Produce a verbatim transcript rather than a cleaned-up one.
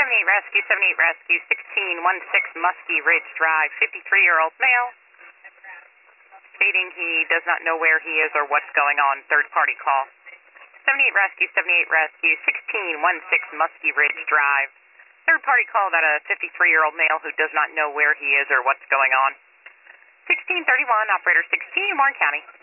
seventy-eight Rescue, seventy-eight Rescue, sixteen sixteen Muskie Ridge Drive, fifty-three-year-old male, stating he does not know where he is or what's going on. Third-party call. seventy-eight Rescue, seventy-eight Rescue, sixteen sixteen Muskie Ridge Drive. Third-party call about a fifty-three-year-old male who does not know where he is or what's going on. sixteen thirty-one, operator sixteen, Warren County.